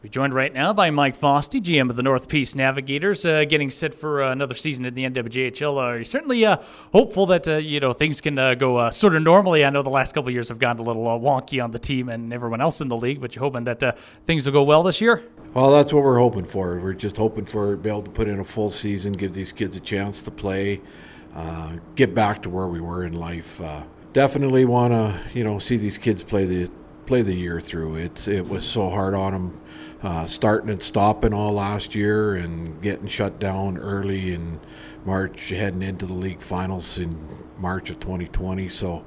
We're joined right now by Mike Fosty, GM of the North Peace Navigators, getting set for another season in the NWJHL. Are you certainly hopeful that things can go sort of normally? I know the last couple of years have gone a little wonky on the team and everyone else in the league, but you're hoping that things will go well this year? Well, that's what we're hoping for. We're just hoping for be able to put in a full season, give these kids a chance to play, get back to where we were in life. Definitely want to see these kids play the year through. It was so hard on them. Starting and stopping all last year and getting shut down early in March, heading into the league finals in March of 2020. So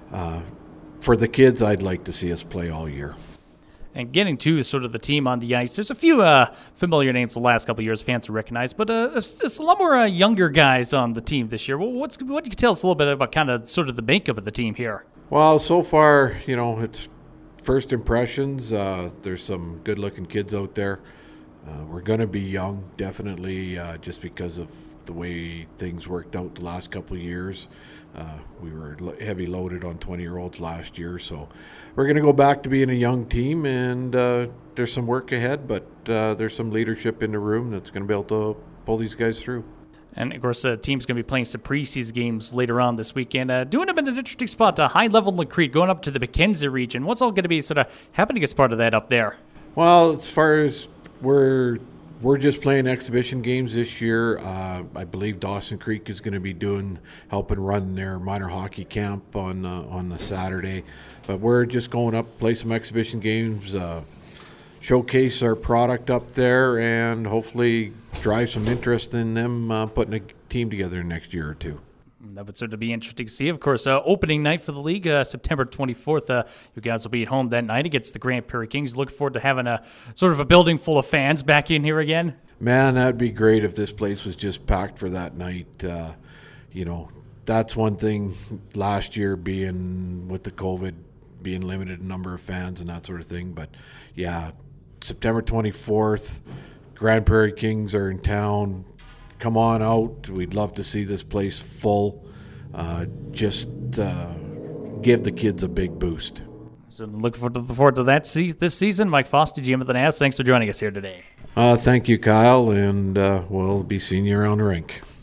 for the kids, I'd like to see us play all year. And getting to sort of the team on the ice, there's a few familiar names the last couple of years fans have recognized, but there's a lot more younger guys on the team this year. Well, what can you tell us a little bit about kind of sort of the makeup of the team here? Well, so far, it's first impressions. There's some good-looking kids out there. We're going to be young, definitely, just because of the way things worked out the last couple of years. We were heavy loaded on 20-year-olds last year, so we're going to go back to being a young team, and there's some work ahead, but there's some leadership in the room that's going to be able to pull these guys through. And, of course, the team's going to be playing some preseason games later on this weekend. Doing them in an interesting spot, high-level Lacrete, going up to the Mackenzie region. What's all going to be sort of happening as part of that up there? Well, as far as we're just playing exhibition games this year. I believe Dawson Creek is going to be helping run their minor hockey camp on the Saturday. But we're just going up, play some exhibition games, showcase our product up there, and hopefully drive some interest in them putting a team together next year or two. That would certainly be interesting to see. Of course, opening night for the league, September 24th. You guys will be at home that night against the Grande Prairie Kings. Look forward to having a sort of a building full of fans back in here again. Man, that'd be great if this place was just packed for that night. That's one thing last year being with the COVID, being limited number of fans and that sort of thing. But, yeah, September 24th, Grande Prairie Kings are in town. Come on out. We'd love to see this place full. Just give the kids a big boost. So look forward to that this season. Mike Fosty, GM of the Navs, thanks for joining us here today. Thank you, Kyle, and we'll be seeing you around the rink.